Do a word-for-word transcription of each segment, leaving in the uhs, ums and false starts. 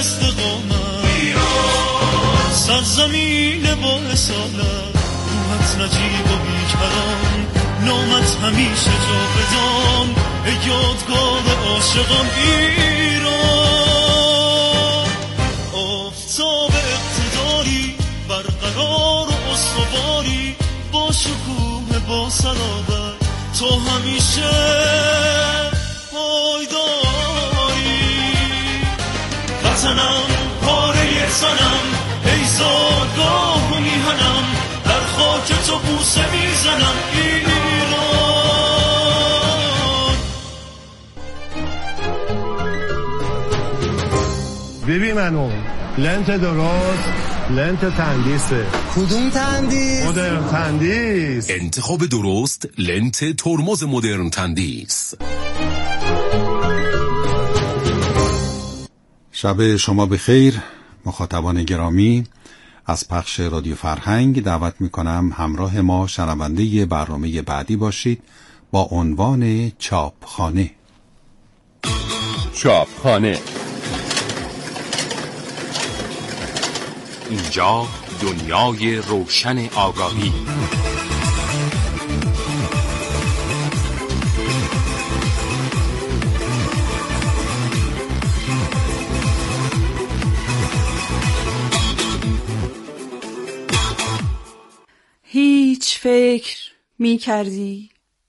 استقامت ایران، سرزمین با اصالت، روحت نجیب و بیکران، نامت همیشه جاودان، ای یادگار عاشقان ایران. آفتاب اقتداری برقرار و استواری، با شکوه با صلابت تو همیشه پایداری. وطنم پاره زنم، ای زادگاه و میهنم، در خاک تو بوسه میزنم ایران. ببین منو لنت درست، لنت تندیسه. کدوم تندیس؟ مدرن تندیس. انتخاب درست لنت ترمز مدرن تندیس. شب شما بخیر مخاطبان گرامی. از پخش رادیو فرهنگ دعوت میکنم همراه ما شنونده برنامه بعدی باشید با عنوان چاپخانه. چاپخانه، اینجا دنیای روشن آگاهی. هیچ فکر می کردی؟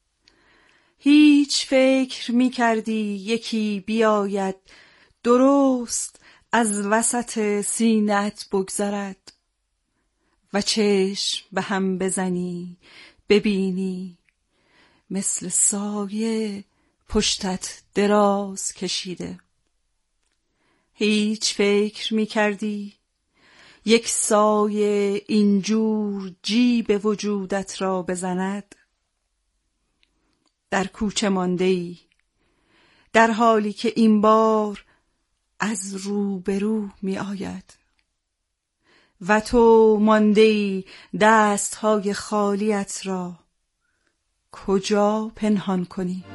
هیچ فکر می کردی یکی بیاید درست از وسط سینه‌ات بگذرد و چشم به هم بزنی ببینی مثل سایه پشتت دراز کشیده؟ هیچ فکر می کردی یک سایه اینجور جیب وجودت را بزند؟ در کوچه مانده‌ای در حالی که این بار از روبرو می آید و تو مانده‌ای دستهای خالیت را کجا پنهان کنی؟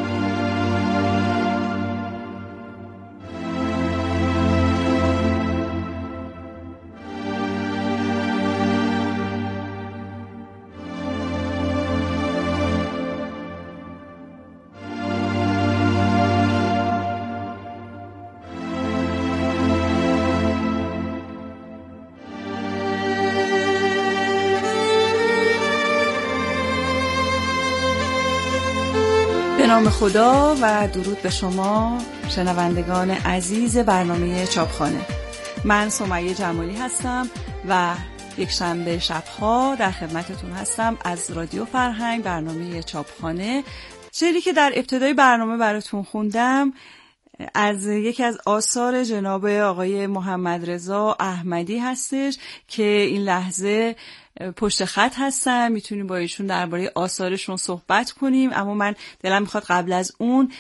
به نام خدا و درود به شما شنوندگان عزیز برنامه چاپخانه. من سمیه جمالی هستم و یک شنبه شبها در خدمتتون هستم از رادیو فرهنگ، برنامه چاپخانه. شعری که در ابتدای برنامه براتون خوندم از یکی از آثار جناب آقای محمد رضا احمدی هستش که این لحظه پشت خط هستن، میتونیم با ایشون درباره آثارشون صحبت کنیم، اما من دلم میخواد قبل از اون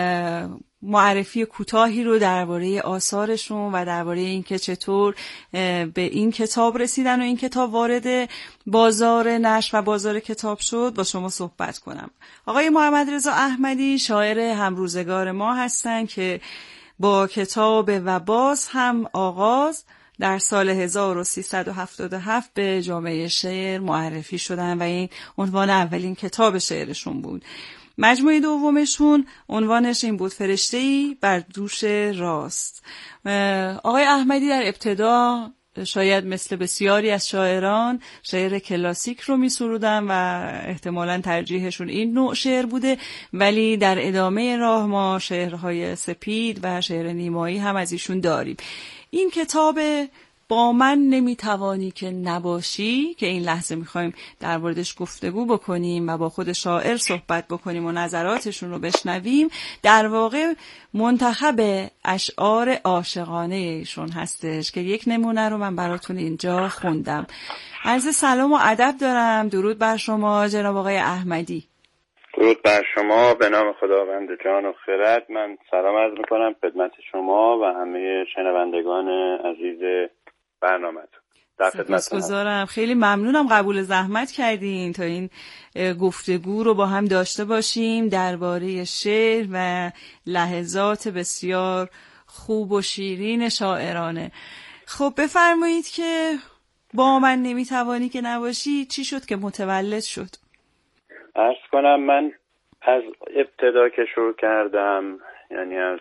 معرفی کوتاهی رو درباره آثارشون و درباره اینکه چطور به این کتاب رسیدن و این کتاب وارد بازار نشر و بازار کتاب شد با شما صحبت کنم. آقای محمد رضا احمدی شاعر همروزگار ما هستن که با کتاب و باز هم آغاز در سال هزار و سیصد و هفتاد و هفت به جامعه شعر معرفی شدن و این عنوان اولین کتاب شعرشون بود. مجموعه دومشون عنوانش این بود فرشته‌ای بر دوش راست. آقای احمدی در ابتدا شاید مثل بسیاری از شاعران شعر کلاسیک رو می سرودن و احتمالاً ترجیحشون این نوع شعر بوده، ولی در ادامه راه ما شعرهای سپید و شعر نیمایی هم از ایشون داریم. این کتاب با من نمیتوانی که نباشی که این لحظه میخوایم در موردش گفتگو بکنیم و با خود شاعر صحبت بکنیم و نظراتشون رو بشنویم، در واقع منتخب اشعار عاشقانه ایشون هستش که یک نمونه رو من براتون اینجا خوندم. عرض سلام و ادب دارم. درود بر شما جناب آقای احمدی. درود بر شما. به نام خداوند جان و خرد من سلام عرض میکنم خدمت شما و همه شنوندگان عزیز برنامه‌تون. در خدمتتون. سپاسگزارم. خیلی ممنونم قبول زحمت کردین تا این گفتگو رو با هم داشته باشیم درباره شعر و لحظات بسیار خوب و شیرین شاعرانه. خب بفرمایید که با من نمیتوانی که نباشی چی شد که متولد شد؟ عرض کنم من از ابتدا که شروع کردم، یعنی از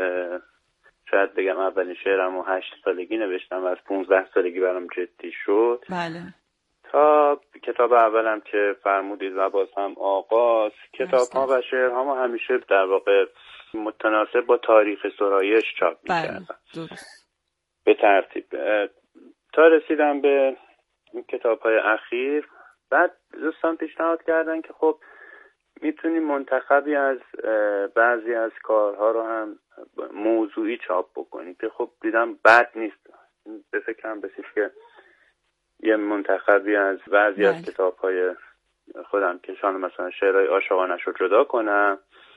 شاید بگم اولین شعرم و هشت سالگی نوشتم و از پونزده سالگی برام جدی شد. بله. تا کتاب اولم که فرمودید و باز هم آغاز، کتاب ها و شعرها ما همیشه در واقع متناسب با تاریخ سرایش چاپ می‌کردم. بله درست. به ترتیب تا رسیدم به کتاب‌های اخیر. بعد دوستان پیشنهاد کردن که خب میتونیم منتخبی از بعضی از کارها رو هم موضوعی چاپ بکنیم که خب دیدم بد نیست. به فکرم رسید که یه منتخبی از بعضی از کتاب‌های خودم که شان مثلا شعرهای عاشقانه‌اش رو جدا کنم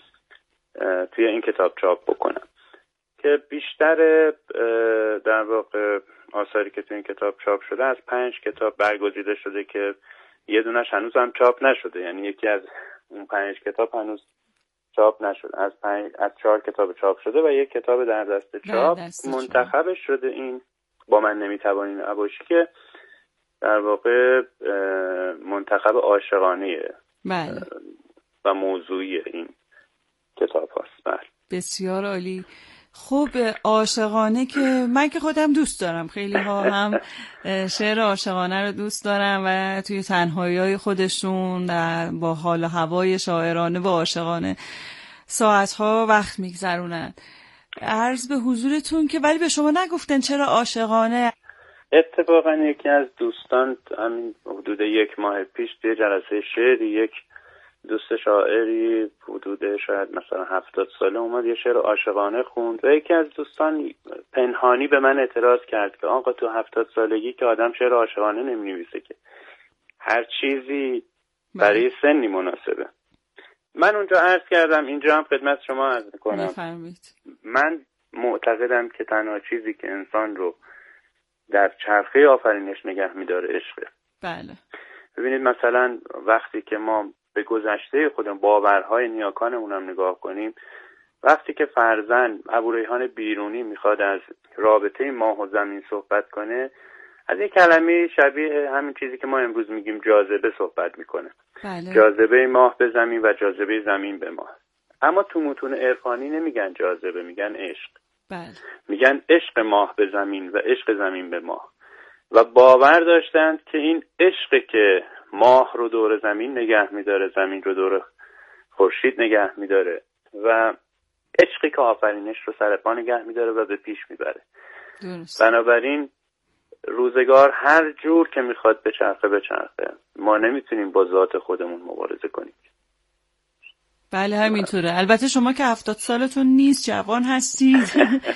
توی این کتاب چاپ بکنم که بیشتر در واقع آثاری که توی این کتاب چاپ شده از پنج کتاب برگزیده شده که یه دونش هنوز هم چاپ نشده، یعنی یکی از اون پنج کتاب هنوز چاپ نشده. از پنج از چهار کتاب چاپ شده و یک کتاب در دست چاپ منتخبش شده این با من نمیتوانی نباشی که در واقع منتخب عاشقانه بله و موضوعی این کتاب هست. بله بسیار عالی. خوب عاشقانه که من که خودم دوست دارم، خیلی ها هم شعر عاشقانه رو دوست دارم و توی تنهایی‌های خودشون در با حال و هوای شاعرانه و عاشقانه ساعتها وقت میگذرونن. عرض به حضورتون که ولی به شما نگفتن چرا عاشقانه؟ اتفاقا یکی از دوستان همین حدود یک ماه پیش توی جلسه شعری یک دوست شاعری حدود شاید مثلا هفتاد ساله اومد یه شعر عاشقانه خوند و یکی از دوستان پنهانی به من اعتراض کرد که آقا تو هفتاد سالگی که آدم شعر عاشقانه نمی نویسه که هر چیزی برای سنی مناسبه. من اونجا عرض کردم، اینجا هم خدمت شما عرض میکنم، من معتقدم که تنها چیزی که انسان رو در چرخه آفرینش نگه میداره عشقه. بله. ببینید مثلا وقتی که ما به گذشته خودمون باورهای نیاکانمون هم نگاه کنیم، وقتی که فرزن ابوریحان بیرونی میخواد از رابطه ماه و زمین صحبت کنه، از این کلمه شبیه همین چیزی که ما امروز میگیم جاذبه صحبت میکنه. بله. جاذبه ماه به زمین و جاذبه زمین به ماه. اما تو متون عرفانی نمیگن جاذبه، میگن عشق. بله. میگن عشق ماه به زمین و عشق زمین به ماه. و باور داشتند که این عشق که ماه رو دور زمین نگه میداره، زمین رو دور خورشید نگه میداره و عشقی که آفرینش رو سر پا نگه میداره و به پیش میبره. درست. بنابراین روزگار هر جور که میخواد به چرخه به چرخه، ما نمیتونیم با ذات خودمون مبارزه کنیم. بله همینطوره. البته شما که هفتاد سالتون نیست، جوان هستید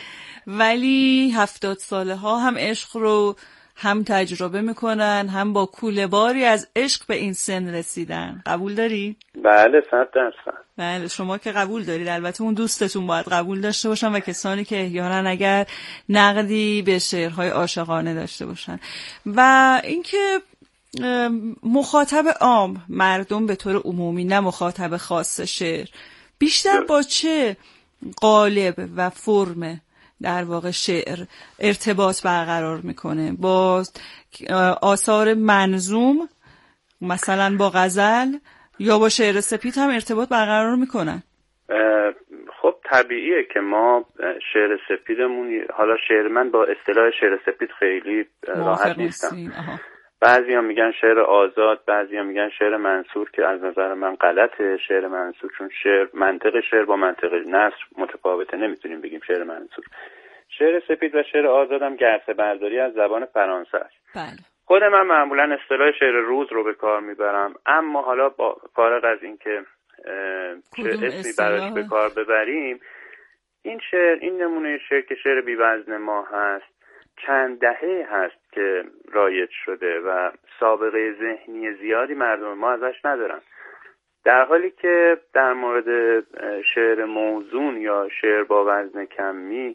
ولی هفتاد ساله ها هم عشق رو هم تجربه میکنن، هم با کوله باری از عشق به این سن رسیدن. قبول داری؟ بله صد درصد. بله شما که قبول دارید، البته اون دوستتون باید قبول داشته باشن و کسانی که احیانا اگر نقدی به شعرهای عاشقانه داشته باشن. و اینکه مخاطب عام، مردم به طور عمومی، نه مخاطب خاص شعر، بیشتر با چه قالب و فرم در واقع شعر ارتباط برقرار میکنه؟ با آثار منظوم مثلا با غزل یا با شعر سپید هم ارتباط برقرار میکنن؟ خب طبیعیه که ما شعر سپیدمون، حالا شعر من با اصطلاح شعر سپید خیلی راحت نیستم، بعضی هم میگن شعر آزاد، بعضی هم میگن شعر منصور که از نظر من غلطه. شعر منصور چون شعر منطق شعر با منطق نثر متفاوته، نمیتونیم بگیم شعر منصور. شعر سپید و شعر آزاد هم گرسه برداری از زبان فرانسه است. بله. خود من معمولا اصطلاح شعر روز رو به کار میبرم، اما حالا با فارغ از این که چه اسمی براش به کار ببریم، این شعر، این نمونه شعر که شعر بی‌وزن ما هست، چند دهه هست که رایج شده و سابقه ذهنی زیادی مردم ما ازش ندارن، در حالی که در مورد شعر موزون یا شعر با وزن کمی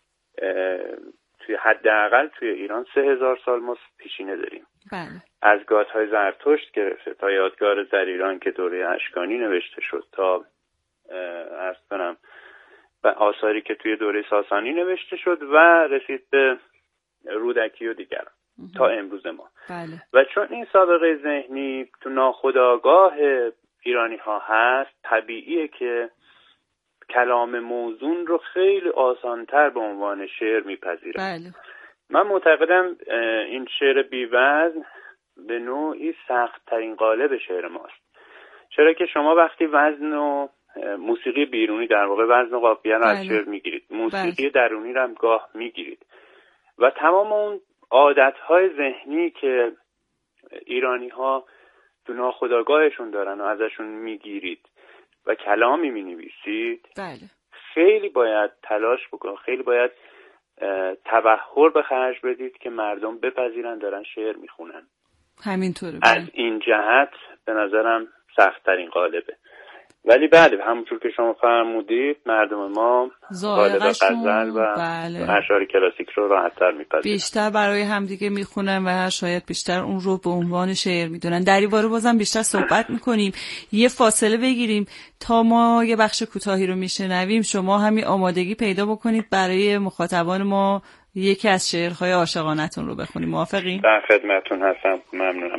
توی حداقل توی ایران سه هزار سال ما پیشینه داریم. بله. از گاتهای زرتشت گرفته تا یادگار زریران که دوره اشکانی نوشته شد، تا عرض کنم و آثاری که توی دوره ساسانی نوشته شد و رسید به رودکی و دیگران تا امروز ما. بله. و چون این سابقه ذهنی تو ناخودآگاه ایرانی ها هست، طبیعیه که کلام موزون رو خیلی آسانتر به عنوان شعر میپذیره. بله. من معتقدم این شعر بی‌وزن به نوعی سخت ترین قالب شعر ماست، چرا که شما وقتی وزن و موسیقی بیرونی در واقع وزن و قافیه رو از شعر میگیرید، موسیقی بله. درونی رو هم گاه میگیرید و تمام اون عادتهای ذهنی که ایرانی ها تو ناخودآگاهشون دارن و ازشون میگیرید و کلامی مینویسید، بله. خیلی باید تلاش بکنید، خیلی باید تبحر به خرج بدید که مردم بپذیرن دارن شعر میخونن. همینطوره. از این جهت به نظرم سخت ترین قالبه. ولی بله همونطور که شما فرمودید مردم ما قالب غزل و بله. اشعار کلاسیک رو راحت‌تر میپذیرن، بیشتر برای همدیگه میخونن و شاید بیشتر اون رو به عنوان شعر میدونن. در این باره بازم بیشتر صحبت میکنیم. یه فاصله بگیریم تا ما یه بخش کوتاهی رو میشنویم. شما همین آمادگی پیدا بکنید برای مخاطبان ما یکی از شعرهای عاشقانه‌تون رو بخونیم. موافقین؟ در خدمتتون هستم. ممنونم.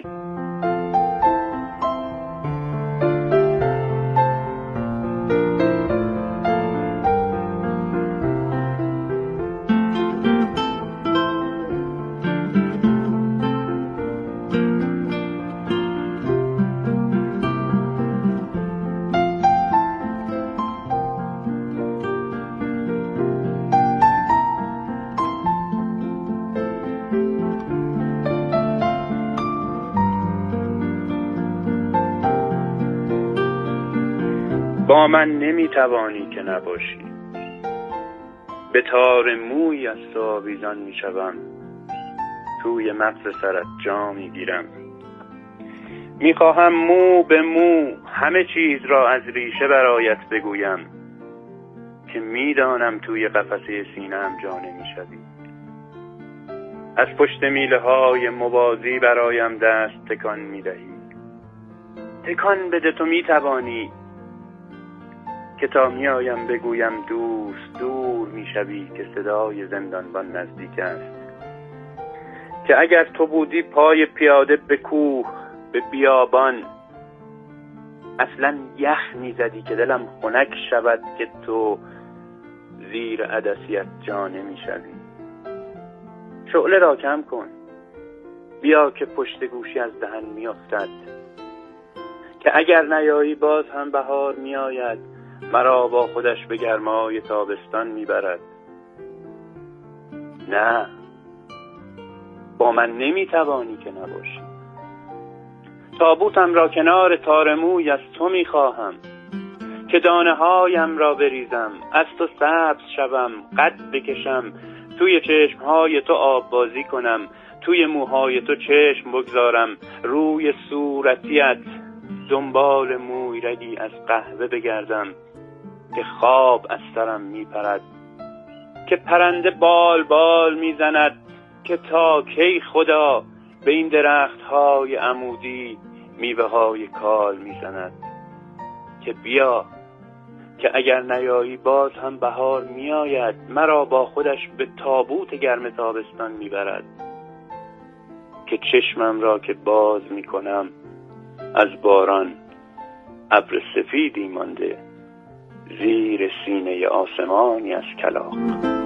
با من نمیتوانی که نباشی، به تار موی از تو آویزان میشوم، توی مغز سرت جا میگیرم، میخواهم مو به مو همه چیز را از ریشه برایت بگویم، که میدانم توی قفسه سینه‌ام جا نمیشوی. از پشت میله های موازی برایم دست تکان میدهی، تکان بده تو میتوانی، که تا میایم بگویم دوست دور میشوی، که صدای زندانبان نزدیک است، که اگر تو بودی پای پیاده به کوه به بیابان، اصلا یخ میزدی که دلم خنک شود، که تو زیر عدسیت جا نمیشوی. شعله را کم کن، بیا که پشت گوشی از دهن میافتد، که اگر نیایی باز هم بهار میآید، مرا با خودش به گرمای تابستان میبرد. نه، با من نمیتوانی که نباشی. تابوتم را کنار تار موی از تو میخواهم، که دانه هایم را بریزم، از تو سبز شوم، قد بکشم، توی چشمهای تو آب بازی کنم، توی موهای تو چشم بگذارم، روی صورتیت دنبال موی رگی از قهوه بگردم، که خواب از سرم میپرد، که پرنده بال بال میزند، که تا کی خدا به این درخت های عمودی میوه های کال میزند، که بیا که اگر نیایی باز هم بهار میآید، مرا با خودش به تابوت گرم تابستان میبرد، که چشمم را که باز میکنم از باران ابر سفیدی مانده، زیر سینه آسمانی از کلاغ.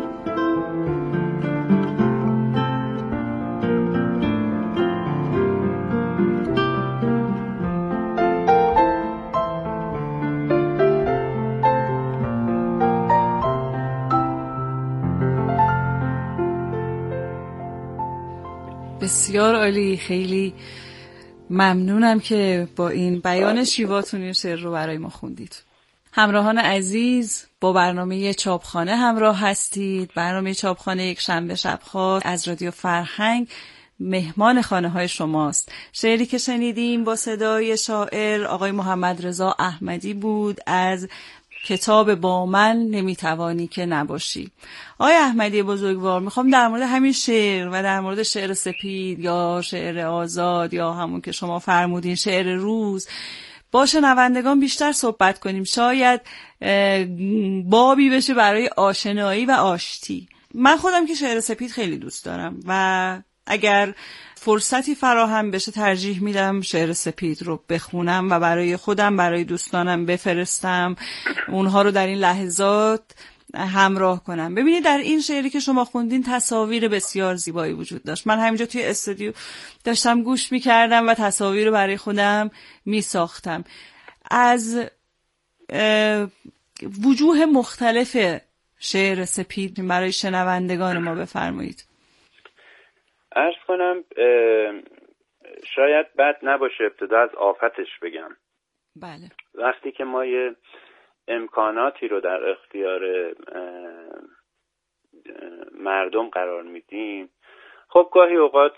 بسیار عالی. خیلی ممنونم که با این بیان شیواتون این شعر رو برای ما خوندید. همراهان عزیز، با برنامه چاپخانه همراه هستید. برنامه چاپخانه یک شنبه شب‌ها از رادیو فرهنگ مهمان خانه های شماست. شعری که شنیدیم با صدای شاعر آقای محمد رضا احمدی بود از کتاب با من نمیتوانی که نباشی. آقای احمدی بزرگوار، میخوام در مورد همین شعر و در مورد شعر سپید یا شعر آزاد یا همون که شما فرمودین شعر روز با شنوندگان بیشتر صحبت کنیم، شاید بابی بشه برای آشنایی و آشتی. من خودم که شعر سپید خیلی دوست دارم و اگر فرصتی فراهم بشه ترجیح میدم شعر سپید رو بخونم و برای خودم، برای دوستانم بفرستم، اونها رو در این لحظات همراه کنم. ببینید در این شعری که شما خوندین تصاویر بسیار زیبایی وجود داشت. من همینجا توی استودیو داشتم گوش میکردم و تصاویر رو برای خودم میساختم. از وجوه مختلف شعر سپید برای شنوندگان ما بفرمایید. عرض کنم شاید بد نباشه ابتدا از آفتش بگم. بله. وقتی که ما یه امکاناتی رو در اختیار مردم قرار میدیم، خب گاهی اوقات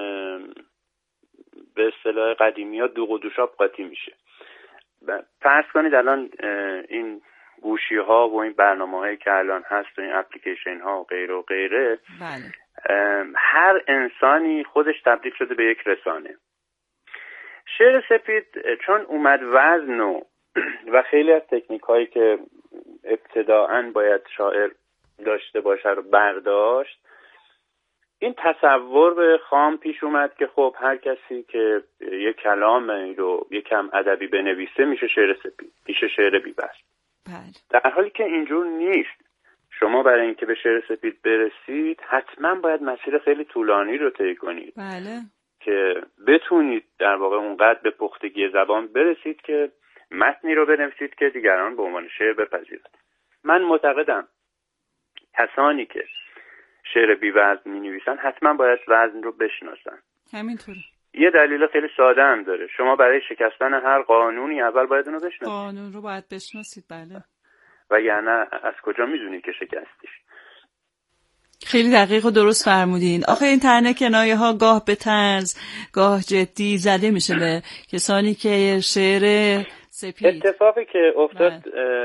به اصطلاح قدیمی ها دوغ و دوشاب قاطی میشه. فرض کنید الان این گوشی ها و این برنامه هایی که الان هست و این اپلیکیشن ها و غیره و غیره، بله. هر انسانی خودش تبدیل شده به یک رسانه. شعر سپید چون اومد وزن و و خیلی از تکنیک هایی که ابتداعاً باید شاعر داشته باشه رو برداشت، این تصور به خام پیش اومد که خب هر کسی که یک کلام رو یک کم ادبی بنویسه میشه شعر سپید، میشه شعر بی‌وزن. بله. در حالی که اینجور نیست. شما برای اینکه به شعر سپید برسید حتما باید مسیر خیلی طولانی رو طی کنید. بله. که بتونید در واقع اونقدر به پختگی زبان برسید که متنی رو بنویسید که دیگران به عنوان شعر بپذیرند. من معتقدم کسانی که شعر بی وزن می نویسن حتما باید وزن رو بشناسن. همینطوره. یه دلیل خیلی ساده هم داره. شما برای شکستن هر قانونی اول باید اونو بشناسید. قانون رو باید بشناسید. بله. و یعنی از کجا میدونید که شکستیش؟ خیلی دقیق و درست فرمودین. آخه این طعنه کنایه ها گاه به طنز گاه جدی زده میشه به کسانی که شعر سپید. اتفاقی که افتاد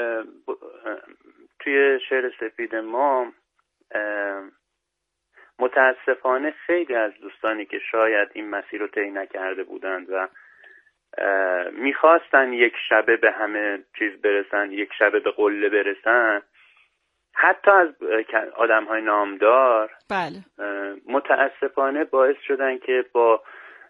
توی شعر سپید ما، متاسفانه خیلی از دوستانی که شاید این مسیر رو طی نکرده بودند و میخواستن یک شبه به همه چیز برسن، یک شبه به قله برسن، حتی از آدم‌های نامدار، بله، متاسفانه باعث شدن که با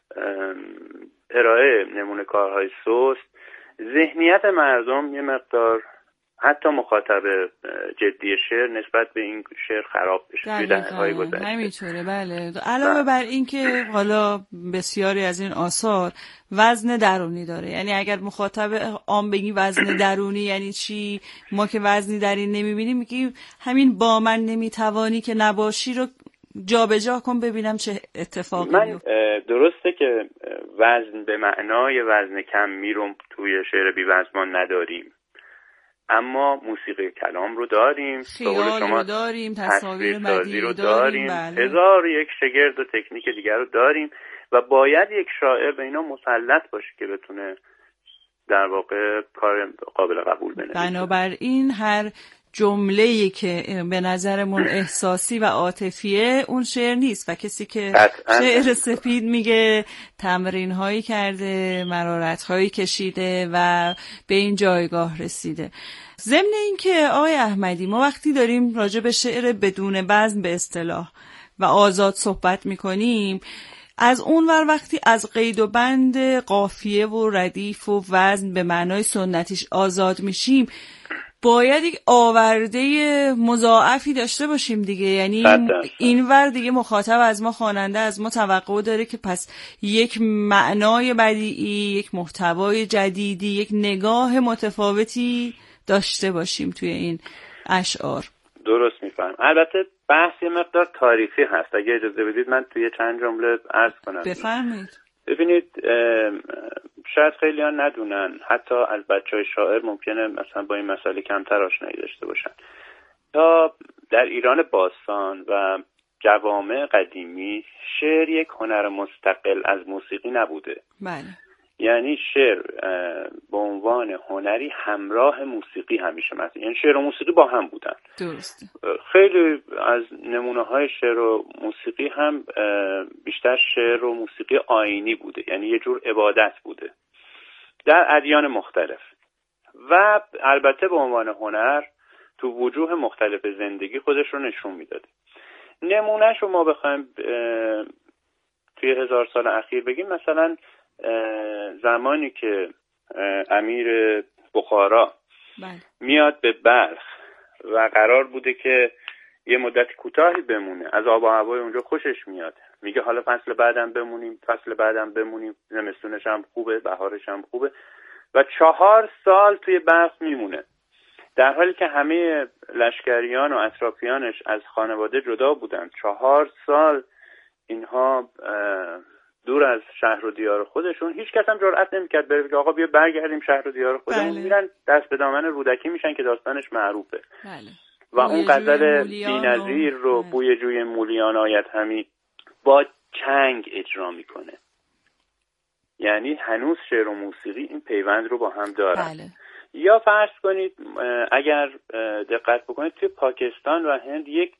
ارائه نمونه کارهای سست ذهنیت مردم یه مقدار، حتی مخاطب جدی شعر، نسبت به این شعر خراب بشه توی دهه‌های گذشته. همینطوره. بله. علاوه بر این که حالا بسیاری از این آثار وزن درونی داره، یعنی اگر مخاطب عام بگی وزن درونی یعنی چی، ما که وزنی در این نمیبینیم، میگیم همین با من نمیتوانی که نباشی رو جابجا کن ببینم چه اتفاقی میفته. من درسته که وزن به معنای وزن کم میرم توی شعر بی وزن ما نداریم، اما موسیقی کلام رو داریم، خیال رو داریم، تصاویر بدیعی رو داریم، بله. هزار یک شگرد و تکنیک دیگر رو داریم و باید یک شاعر به اینا مسلط باشه که بتونه در واقع کار قابل قبول بنویسه. بنابراین هر جمله‌ای که به نظرمون احساسی و عاطفیه اون شعر نیست و کسی که شعر سپید میگه تمرین هایی کرده، مرارت هایی کشیده و به این جایگاه رسیده. ضمن این که آقای احمدی، ما وقتی داریم راجع به شعر بدون وزن به اصطلاح و آزاد صحبت میکنیم، از اون ور وقتی از قید و بند قافیه و ردیف و وزن به معنای سنتیش آزاد میشیم، باید یک آورده مضاعفی داشته باشیم دیگه. یعنی این ور دیگه مخاطب از ما، خواننده از ما توقع داره که پس یک معنای بدیعی، یک محتوای جدیدی، یک نگاه متفاوتی داشته باشیم توی این اشعار. درست میفهم. البته بحث یه مقدار تاریخی هست، اگه اجازه بدید من توی چند جمله عرض کنم. بفرمایید. ببینید، شاید خیلی ها ندونن، حتی از بچه های شاعر ممکنه مثلا با این مسئله کمتر آشنایی داشته باشن. تا در ایران باستان و جوامع قدیمی شعر یک هنر مستقل از موسیقی نبوده. بله. یعنی شعر به عنوان هنری همراه موسیقی همیشه مثلا، یعنی شعر و موسیقی با هم بودن. درسته. خیلی از نمونه های شعر و موسیقی هم بیشتر شعر و موسیقی آیینی بوده، یعنی یه جور عبادت بوده. در ادیان مختلف و البته به عنوان هنر تو وجوه مختلف زندگی خودش رو نشون میداده. نمونهش رو ما بخوایم توی هزار سال اخیر بگیم، مثلا زمانی که امیر بخارا بله. میاد به بلخ و قرار بوده که یه مدت کوتاهی بمونه، از آب و هوای اونجا خوشش میاد، میگه حالا فصل بعدم بمونیم، فصل بعدم بمونیم، زمستونش هم خوبه، بهارش هم خوبه، و چهار سال توی بلخ میمونه، در حالی که همه لشکریان و اطرافیانش از خانواده جدا بودن. چهار سال اینها دور از شهر و دیار خودشون، هیچ کس هم جرئت نمیکرد بره که آقا بیا برگردیم شهر و دیار خودمون. بله. میرن دست به دامن رودکی میشن که داستانش معروفه. بله. و اون غزل بی‌نظیر رو بوی جوی مولیان آید همی با چنگ اجرا میکنه. یعنی هنوز شعر و موسیقی این پیوند رو با هم دارن. بله. یا فرض کنید اگر دقت بکنید توی پاکستان و هند یک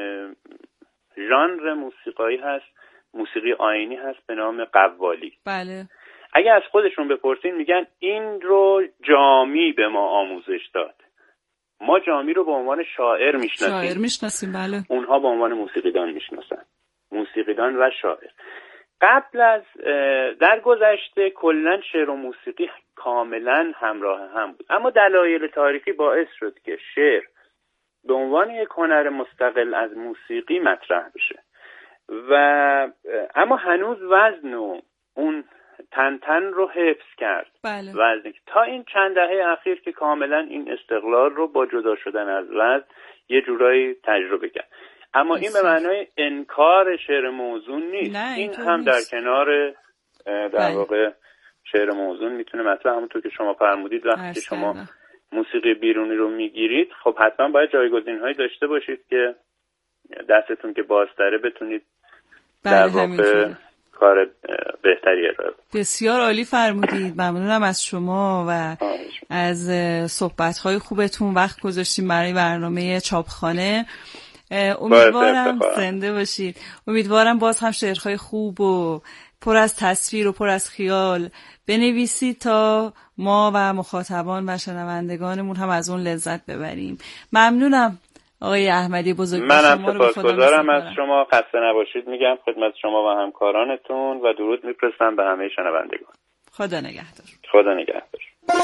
ژانر موسیقایی هست، موسیقی آیینی هست به نام قوالی. بله. اگر از خودشون بپرسین میگن این رو جامی به ما آموزش داد. ما جامی رو به عنوان شاعر میشناسیم. شاعر میشناسیم بله. اونها به عنوان موسیقیدان میشناسن. موسیقیدان و شاعر. قبل از در گذشته کلا شعر و موسیقی کاملا همراه هم بود، اما دلایل تاریخی باعث شد که شعر به عنوان یک هنر مستقل از موسیقی مطرح بشه و اما هنوز وزن و اون تن تن رو حفظ کرد. بله. وزن تا این چند دهه اخیر که کاملا این استقلال رو با جدا شدن از وزن یه جورایی تجربه کرد. اما این به معنای انکار شعر موزون نیست. این هم در نیست. کنار در واقع شعر موزون میتونه مطرح، همونطور که شما فرمودید وقتی شما موسیقی بیرونی رو میگیرید خب حتما باید جایگزین‌هایی داشته باشید که دستتون که بازتره بتونید در واقع کار بهتری ارائه بدید. بسیار عالی فرمودید. ممنونم از شما و از صحبت‌های خوبتون. وقت گذاشتیم برای برنامه چاپخانه. امیدوارم زنده باشید. امیدوارم باز هم شعرهای خوب و پر از تصویر و پر از خیال بنویسید تا ما و مخاطبان و شنوندگانمون هم از اون لذت ببریم. ممنونم آقای احمدی بزرگوار. منم سپاسگزارم از شما. خسته نباشید میگم خدمت شما و همکارانتون و درود میفرستم به همه شنوندگان. خدا نگهدار. خدا نگهدار.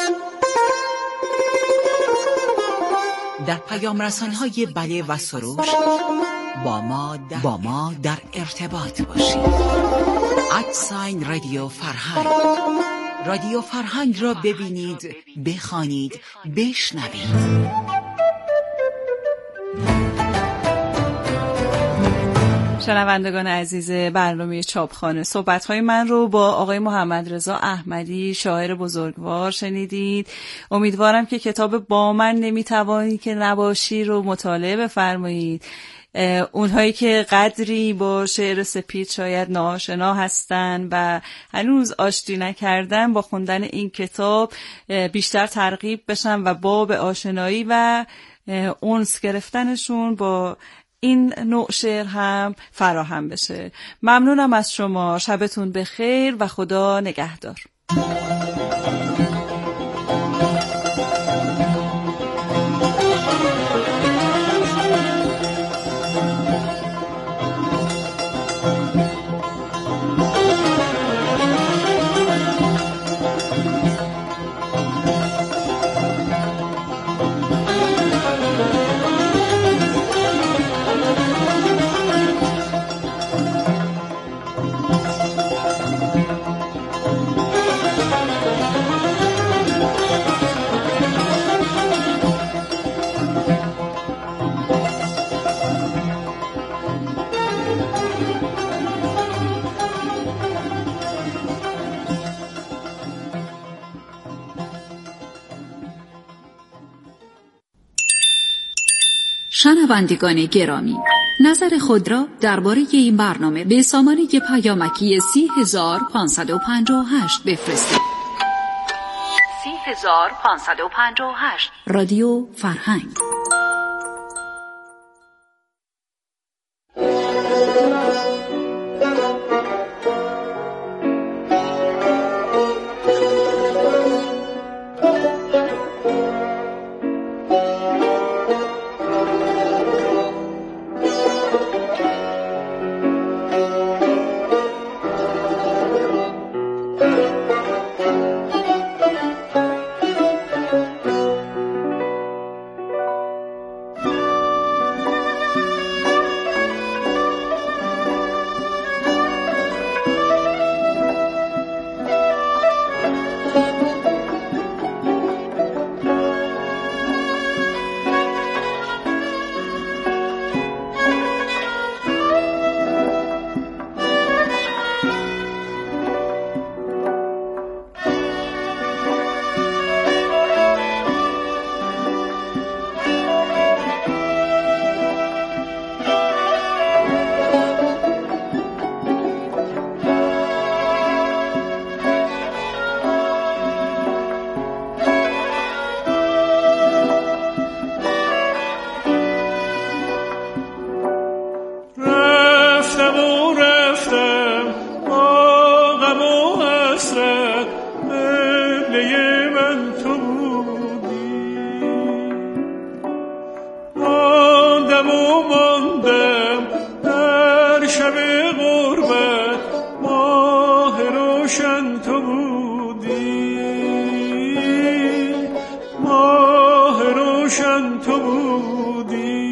در پیام رسان‌های بله و سروش با ما در, با ما در ارتباط باشید. ادساین رادیو فرهنگ. رادیو فرهنگ را ببینید، بخوانید، بشنوید. شنوندگان عزیز برنامه چاپخانه، صحبت‌های من رو با آقای محمد رضا احمدی شاعر بزرگوار شنیدید. امیدوارم که کتاب با من نمیتوانی که نباشی رو مطالعه بفرمایید. اونهایی که قدری با شعر سپید شاید ناآشنا هستن و هنوز آشتی نکردن با خوندن این کتاب بیشتر ترغیب بشن و باب آشنایی و انس گرفتنشون با این نوع شعر هم فراهم بشه. ممنونم از شما. شبتون بخیر و خدا نگهدار. شنوندگان گرامی، نظر خود را درباره این برنامه به سامانه پیامکی سی هزار پانصد و پنجاه و هشت بفرستید. سی هزار پانصد و پنجاه و هشت رادیو فرهنگ. شب غربت ماه روشن تو بودی، ماه روشن تو بودی.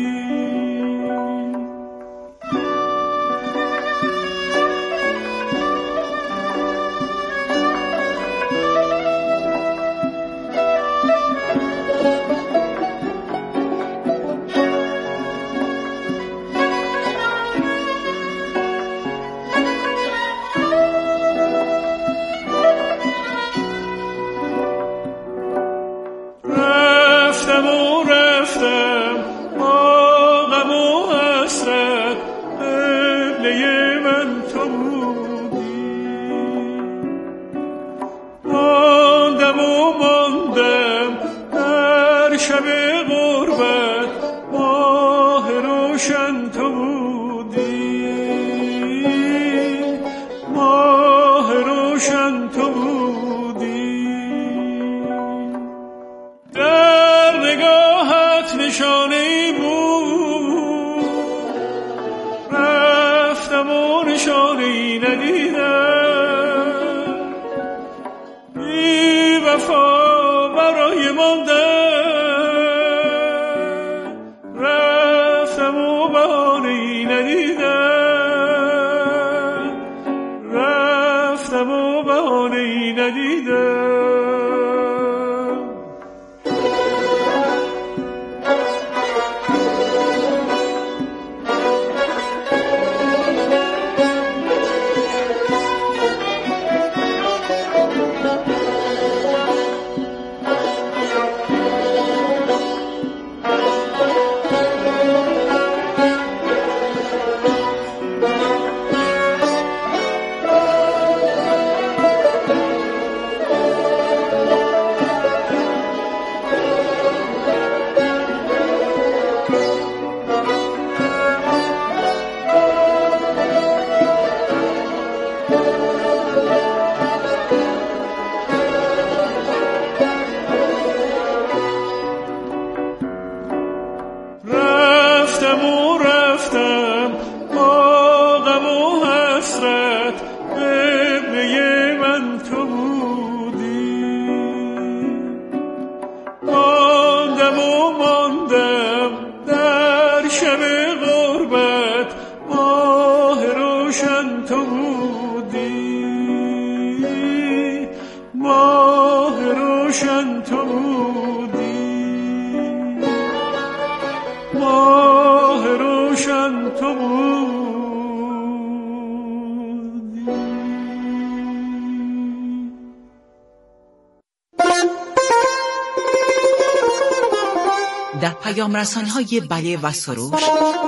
در پیام رسان‌های بله و سروش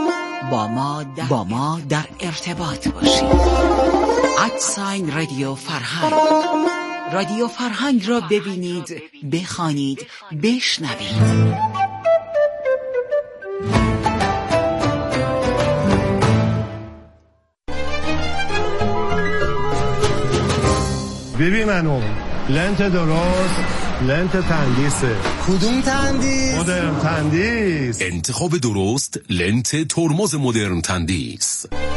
با ما در, با ما در ارتباط باشید. ادساین رادیو فرهنگ. رادیو فرهنگ را ببینید، بخوانید، بشنوید. ببین منو لنت درست، لنت تندیسه. کدوم تندیس؟ مدرن تندیس. انتخاب درست لنت ترمز مدرن تندیس.